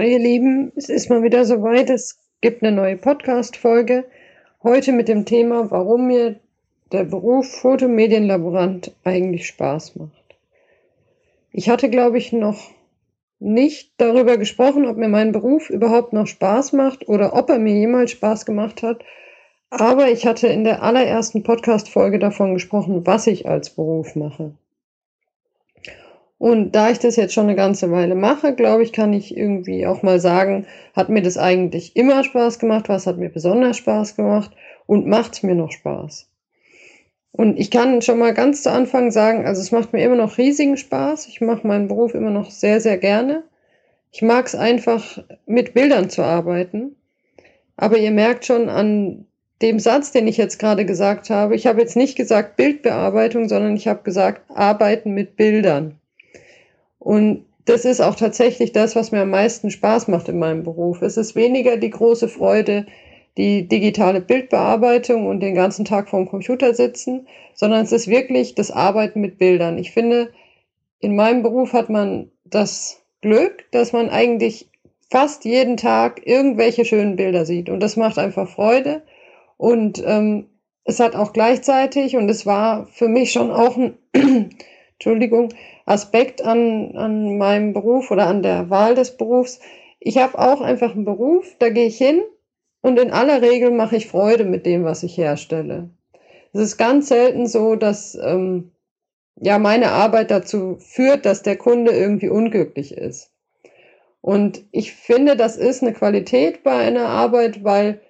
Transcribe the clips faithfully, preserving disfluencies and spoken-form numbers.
Hi ihr Lieben, es ist mal wieder soweit, es gibt eine neue Podcast-Folge. Heute mit dem Thema, warum mir der Beruf Fotomedienlaborant eigentlich Spaß macht. Ich hatte, glaube ich, noch nicht darüber gesprochen, ob mir mein Beruf überhaupt noch Spaß macht oder ob er mir jemals Spaß gemacht hat. Aber ich hatte in der allerersten Podcast-Folge davon gesprochen, was ich als Beruf mache. Und da ich das jetzt schon eine ganze Weile mache, glaube ich, kann ich irgendwie auch mal sagen, hat mir das eigentlich immer Spaß gemacht, was hat mir besonders Spaß gemacht und macht's mir noch Spaß. Und ich kann schon mal ganz zu Anfang sagen, also es macht mir immer noch riesigen Spaß. Ich mache meinen Beruf immer noch sehr, sehr gerne. Ich mag es einfach, mit Bildern zu arbeiten. Aber ihr merkt schon an dem Satz, den ich jetzt gerade gesagt habe, ich habe jetzt nicht gesagt Bildbearbeitung, sondern ich habe gesagt Arbeiten mit Bildern. Und das ist auch tatsächlich das, was mir am meisten Spaß macht in meinem Beruf. Es ist weniger die große Freude, die digitale Bildbearbeitung und den ganzen Tag vorm Computer sitzen, sondern es ist wirklich das Arbeiten mit Bildern. Ich finde, in meinem Beruf hat man das Glück, dass man eigentlich fast jeden Tag irgendwelche schönen Bilder sieht. Und das macht einfach Freude. Und ähm, es hat auch gleichzeitig, und es war für mich schon auch ein Entschuldigung, Aspekt an, an meinem Beruf oder an der Wahl des Berufs. Ich habe auch einfach einen Beruf, da gehe ich hin und in aller Regel mache ich Freude mit dem, was ich herstelle. Es ist ganz selten so, dass ähm, ja meine Arbeit dazu führt, dass der Kunde irgendwie unglücklich ist. Und ich finde, das ist eine Qualität bei einer Arbeit, weil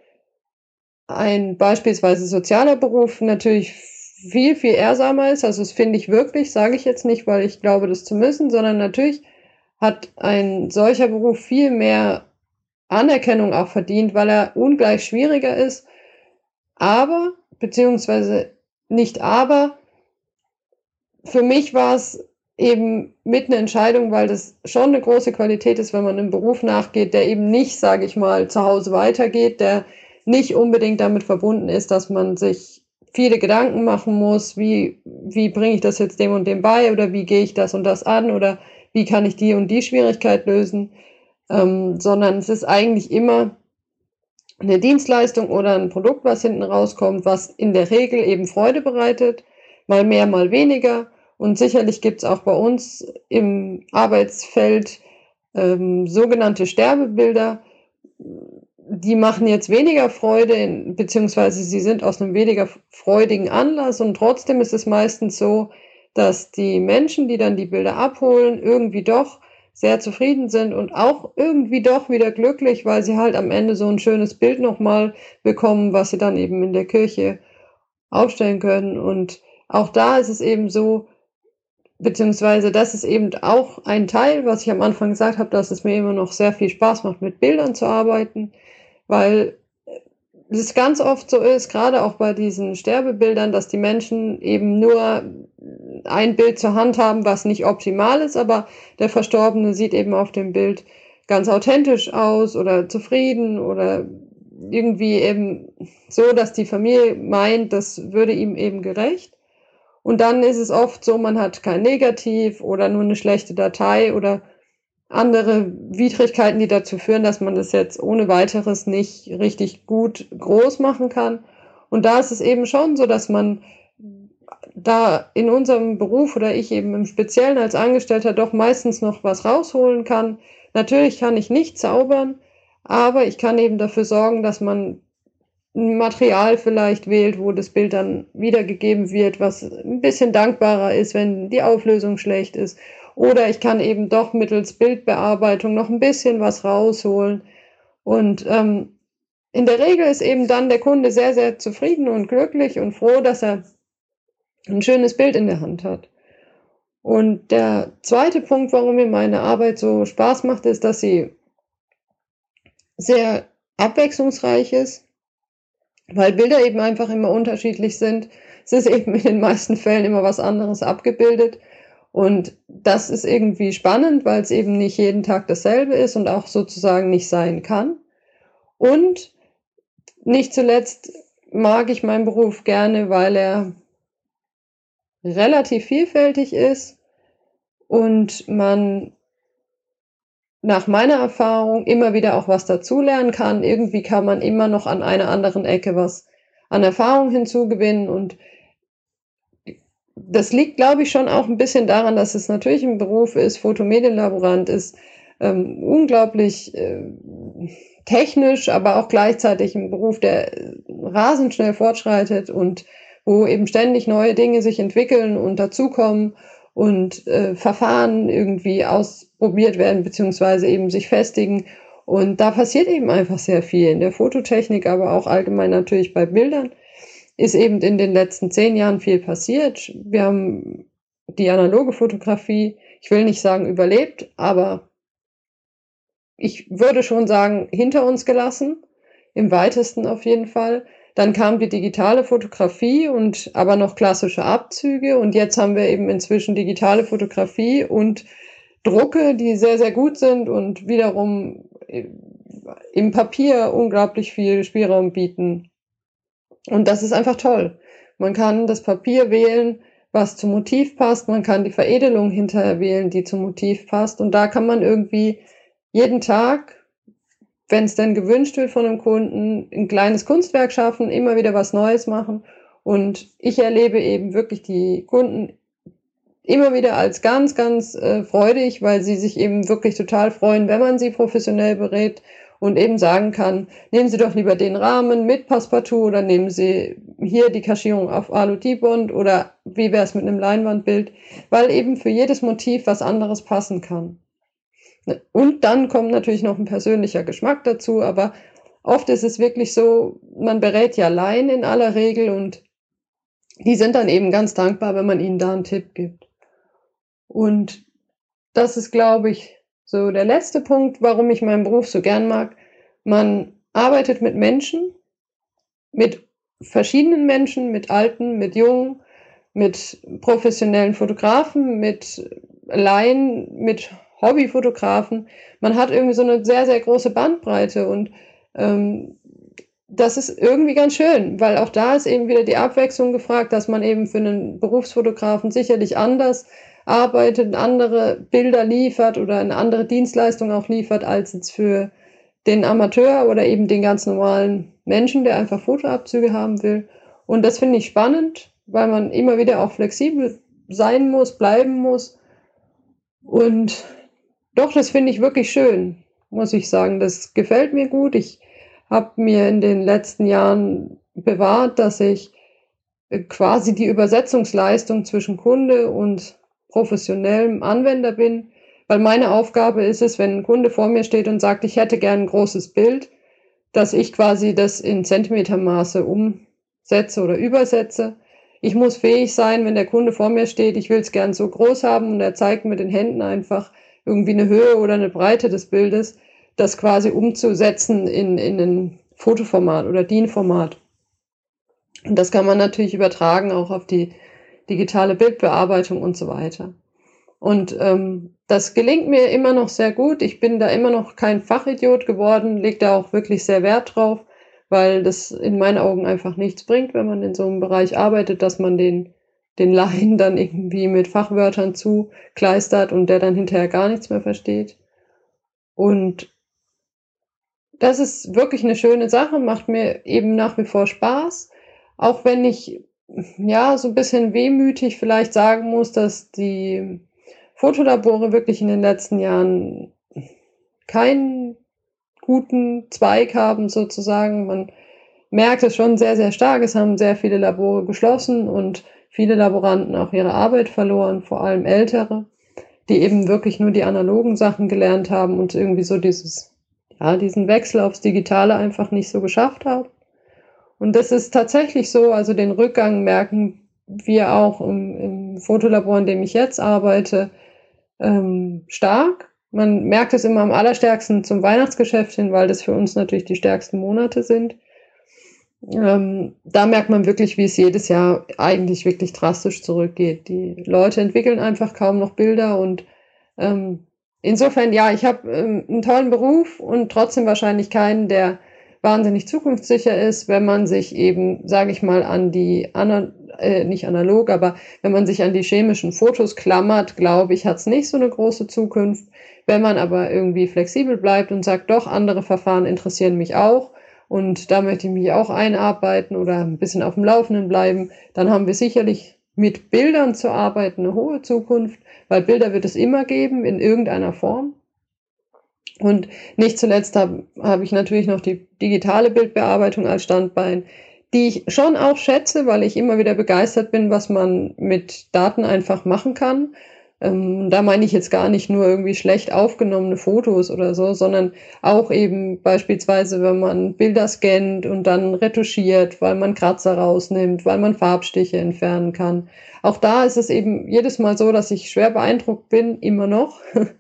ein beispielsweise sozialer Beruf natürlich viel, viel ehrsamer ist. Also das finde ich wirklich, sage ich jetzt nicht, weil ich glaube, das zu müssen, sondern natürlich hat ein solcher Beruf viel mehr Anerkennung auch verdient, weil er ungleich schwieriger ist. Aber, beziehungsweise nicht aber, für mich war es eben mit einer Entscheidung, weil das schon eine große Qualität ist, wenn man einem Beruf nachgeht, der eben nicht, sage ich mal, zu Hause weitergeht, der nicht unbedingt damit verbunden ist, dass man sich viele Gedanken machen muss, wie, wie bringe ich das jetzt dem und dem bei oder wie gehe ich das und das an oder wie kann ich die und die Schwierigkeit lösen, ähm, sondern es ist eigentlich immer eine Dienstleistung oder ein Produkt, was hinten rauskommt, was in der Regel eben Freude bereitet, mal mehr, mal weniger. Und sicherlich gibt es auch bei uns im Arbeitsfeld ähm, sogenannte Sterbebilder, die machen jetzt weniger Freude, beziehungsweise sie sind aus einem weniger freudigen Anlass und trotzdem ist es meistens so, dass die Menschen, die dann die Bilder abholen, irgendwie doch sehr zufrieden sind und auch irgendwie doch wieder glücklich, weil sie halt am Ende so ein schönes Bild nochmal bekommen, was sie dann eben in der Kirche aufstellen können. Und auch da ist es eben so, beziehungsweise das ist eben auch ein Teil, was ich am Anfang gesagt habe, dass es mir immer noch sehr viel Spaß macht, mit Bildern zu arbeiten, weil es ganz oft so ist, gerade auch bei diesen Sterbebildern, dass die Menschen eben nur ein Bild zur Hand haben, was nicht optimal ist, aber der Verstorbene sieht eben auf dem Bild ganz authentisch aus oder zufrieden oder irgendwie eben so, dass die Familie meint, das würde ihm eben gerecht. Und dann ist es oft so, man hat kein Negativ oder nur eine schlechte Datei oder andere Widrigkeiten, die dazu führen, dass man das jetzt ohne Weiteres nicht richtig gut groß machen kann. Und da ist es eben schon so, dass man da in unserem Beruf oder ich eben im Speziellen als Angestellter doch meistens noch was rausholen kann. Natürlich kann ich nicht zaubern, aber ich kann eben dafür sorgen, dass man ein Material vielleicht wählt, wo das Bild dann wiedergegeben wird, was ein bisschen dankbarer ist, wenn die Auflösung schlecht ist. Oder ich kann eben doch mittels Bildbearbeitung noch ein bisschen was rausholen. Und ähm, in der Regel ist eben dann der Kunde sehr, sehr zufrieden und glücklich und froh, dass er ein schönes Bild in der Hand hat. Und der zweite Punkt, warum mir meine Arbeit so Spaß macht, ist, dass sie sehr abwechslungsreich ist, weil Bilder eben einfach immer unterschiedlich sind. Es ist eben in den meisten Fällen immer was anderes abgebildet. Und das ist irgendwie spannend, weil es eben nicht jeden Tag dasselbe ist und auch sozusagen nicht sein kann. Und nicht zuletzt mag ich meinen Beruf gerne, weil er relativ vielfältig ist und man nach meiner Erfahrung immer wieder auch was dazulernen kann. Irgendwie kann man immer noch an einer anderen Ecke was an Erfahrung hinzugewinnen. Und das liegt, glaube ich, schon auch ein bisschen daran, dass es natürlich ein Beruf ist, Fotomedienlaborant ist, ähm, unglaublich äh, technisch, aber auch gleichzeitig ein Beruf, der rasend schnell fortschreitet und wo eben ständig neue Dinge sich entwickeln und dazukommen und äh, Verfahren irgendwie ausprobiert werden, beziehungsweise eben sich festigen. Und da passiert eben einfach sehr viel in der Fototechnik, aber auch allgemein natürlich bei Bildern ist eben in den letzten zehn Jahren viel passiert. Wir haben die analoge Fotografie, ich will nicht sagen überlebt, aber ich würde schon sagen, hinter uns gelassen, im weitesten auf jeden Fall. Dann kam die digitale Fotografie und aber noch klassische Abzüge. Und jetzt haben wir eben inzwischen digitale Fotografie und Drucke, die sehr, sehr gut sind und wiederum im Papier unglaublich viel Spielraum bieten. Und das ist einfach toll. Man kann das Papier wählen, was zum Motiv passt. Man kann die Veredelung hinterher wählen, die zum Motiv passt. Und da kann man irgendwie jeden Tag, wenn es denn gewünscht wird von einem Kunden, ein kleines Kunstwerk schaffen, immer wieder was Neues machen. Und ich erlebe eben wirklich die Kunden immer wieder als ganz, ganz äh, freudig, weil sie sich eben wirklich total freuen, wenn man sie professionell berät und eben sagen kann, nehmen Sie doch lieber den Rahmen mit Passepartout oder nehmen Sie hier die Kaschierung auf Alu-Dibond oder wie wäre es mit einem Leinwandbild, weil eben für jedes Motiv was anderes passen kann. Und dann kommt natürlich noch ein persönlicher Geschmack dazu, aber oft ist es wirklich so, man berät ja Laien in aller Regel und die sind dann eben ganz dankbar, wenn man ihnen da einen Tipp gibt. Und das ist, glaube ich, so der letzte Punkt, warum ich meinen Beruf so gern mag. Man arbeitet mit Menschen, mit verschiedenen Menschen, mit Alten, mit Jungen, mit professionellen Fotografen, mit Laien, mit Hobbyfotografen. Man hat irgendwie so eine sehr, sehr große Bandbreite und ähm, das ist irgendwie ganz schön, weil auch da ist eben wieder die Abwechslung gefragt, dass man eben für einen Berufsfotografen sicherlich anders arbeitet, andere Bilder liefert oder eine andere Dienstleistung auch liefert, als jetzt für den Amateur oder eben den ganz normalen Menschen, der einfach Fotoabzüge haben will. Und das finde ich spannend, weil man immer wieder auch flexibel sein muss, bleiben muss. Und doch, das finde ich wirklich schön, muss ich sagen. Das gefällt mir gut. Ich habe mir in den letzten Jahren bewahrt, dass ich quasi die Übersetzungsleistung zwischen Kunde und professionellem Anwender bin, weil meine Aufgabe ist es, wenn ein Kunde vor mir steht und sagt, ich hätte gern ein großes Bild, dass ich quasi das in Zentimetermaße umsetze oder übersetze. Ich muss fähig sein, wenn der Kunde vor mir steht, ich will es gern so groß haben und er zeigt mit den Händen einfach irgendwie eine Höhe oder eine Breite des Bildes, das quasi umzusetzen in, in ein Fotoformat oder D I N-Format. Und das kann man natürlich übertragen auch auf die digitale Bildbearbeitung und so weiter. Und ähm, das gelingt mir immer noch sehr gut. Ich bin da immer noch kein Fachidiot geworden, lege da auch wirklich sehr Wert drauf, weil das in meinen Augen einfach nichts bringt, wenn man in so einem Bereich arbeitet, dass man den, den Laien dann irgendwie mit Fachwörtern zukleistert und der dann hinterher gar nichts mehr versteht. Und das ist wirklich eine schöne Sache, macht mir eben nach wie vor Spaß, auch wenn ich ja so ein bisschen wehmütig vielleicht sagen muss, dass die Fotolabore wirklich in den letzten Jahren keinen guten Zweig haben sozusagen. Man merkt es schon sehr, sehr stark. Es haben sehr viele Labore geschlossen und viele Laboranten auch ihre Arbeit verloren, vor allem ältere, die eben wirklich nur die analogen Sachen gelernt haben und irgendwie so dieses, ja, diesen Wechsel aufs Digitale einfach nicht so geschafft haben. Und das ist tatsächlich so, also den Rückgang merken wir auch im, im Fotolabor, in dem ich jetzt arbeite, ähm, stark. Man merkt es immer am allerstärksten zum Weihnachtsgeschäft hin, weil das für uns natürlich die stärksten Monate sind. Ähm, da merkt man wirklich, wie es jedes Jahr eigentlich wirklich drastisch zurückgeht. Die Leute entwickeln einfach kaum noch Bilder und ähm, insofern, ja, ich habe ähm, einen tollen Beruf und trotzdem wahrscheinlich keinen, der wahnsinnig zukunftssicher ist, wenn man sich eben, sage ich mal, an die, ana äh, nicht analog, aber wenn man sich an die chemischen Fotos klammert, glaube ich, hat es nicht so eine große Zukunft. Wenn man aber irgendwie flexibel bleibt und sagt, doch, andere Verfahren interessieren mich auch und da möchte ich mich auch einarbeiten oder ein bisschen auf dem Laufenden bleiben, dann haben wir sicherlich mit Bildern zu arbeiten eine hohe Zukunft, weil Bilder wird es immer geben in irgendeiner Form. Und nicht zuletzt habe hab ich natürlich noch die digitale Bildbearbeitung als Standbein, die ich schon auch schätze, weil ich immer wieder begeistert bin, was man mit Daten einfach machen kann. Ähm, da meine ich jetzt gar nicht nur irgendwie schlecht aufgenommene Fotos oder so, sondern auch eben beispielsweise, wenn man Bilder scannt und dann retuschiert, weil man Kratzer rausnimmt, weil man Farbstiche entfernen kann. Auch da ist es eben jedes Mal so, dass ich schwer beeindruckt bin, immer noch,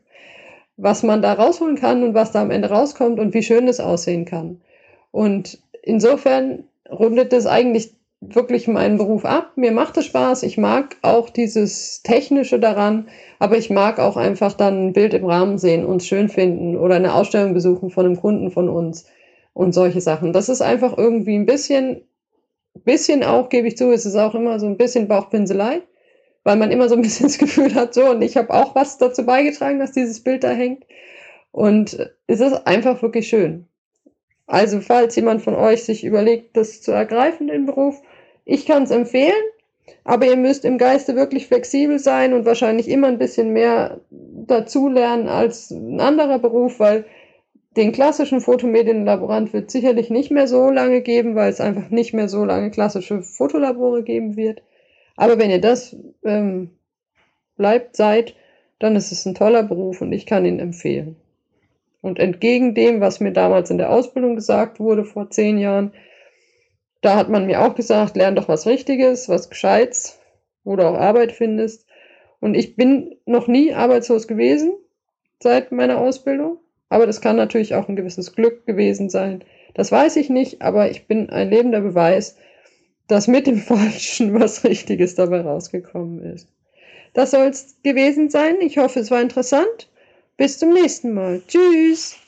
was man da rausholen kann und was da am Ende rauskommt und wie schön es aussehen kann. Und insofern rundet es eigentlich wirklich meinen Beruf ab. Mir macht es Spaß. Ich mag auch dieses Technische daran, aber ich mag auch einfach dann ein Bild im Rahmen sehen, uns schön finden oder eine Ausstellung besuchen von einem Kunden von uns und solche Sachen. Das ist einfach irgendwie ein bisschen, bisschen auch, gebe ich zu, es ist auch immer so ein bisschen Bauchpinselei, weil man immer so ein bisschen das Gefühl hat, so, und ich habe auch was dazu beigetragen, dass dieses Bild da hängt. Und es ist einfach wirklich schön. Also falls jemand von euch sich überlegt, das zu ergreifen, den Beruf, ich kann es empfehlen, aber ihr müsst im Geiste wirklich flexibel sein und wahrscheinlich immer ein bisschen mehr dazulernen als ein anderer Beruf, weil den klassischen Fotomedienlaborant wird sicherlich nicht mehr so lange geben, weil es einfach nicht mehr so lange klassische Fotolabore geben wird. Aber wenn ihr das ähm, bleibt, seid, dann ist es ein toller Beruf und ich kann ihn empfehlen. Und entgegen dem, was mir damals in der Ausbildung gesagt wurde, vor zehn Jahren, da hat man mir auch gesagt, lern doch was Richtiges, was Gescheites, wo du auch Arbeit findest. Und ich bin noch nie arbeitslos gewesen seit meiner Ausbildung. Aber das kann natürlich auch ein gewisses Glück gewesen sein. Das weiß ich nicht, aber ich bin ein lebender Beweis, dass mit dem Falschen was Richtiges dabei rausgekommen ist. Das soll es gewesen sein. Ich hoffe, es war interessant. Bis zum nächsten Mal. Tschüss!